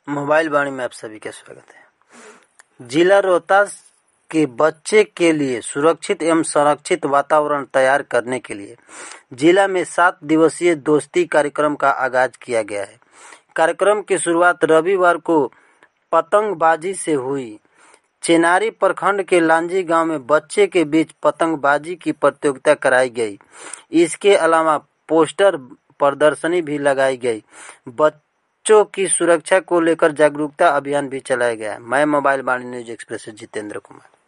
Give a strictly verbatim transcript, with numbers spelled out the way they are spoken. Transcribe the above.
Mobile वाणी में आप सभी का स्वागत है। जिला रोहतास के बच्चे के लिए सुरक्षित एवं संरक्षित वातावरण तैयार करने के लिए जिला में सात दिवसीय दोस्ती कार्यक्रम का आगाज किया गया है। कार्यक्रम की शुरुआत रविवार को पतंगबाजी से हुई। चेनारी प्रखंड के लांजी गांव में बच्चे के बीच पतंगबाजी की प्रतियोगिता कराई गई। इसके अलावा पोस्टर प्रदर्शनी भी लगाई गई। बच्चों की सुरक्षा को लेकर जागरूकता अभियान भी चलाया गया। मैं मोबाइल वाणी न्यूज एक्सप्रेस से जितेंद्र कुमार।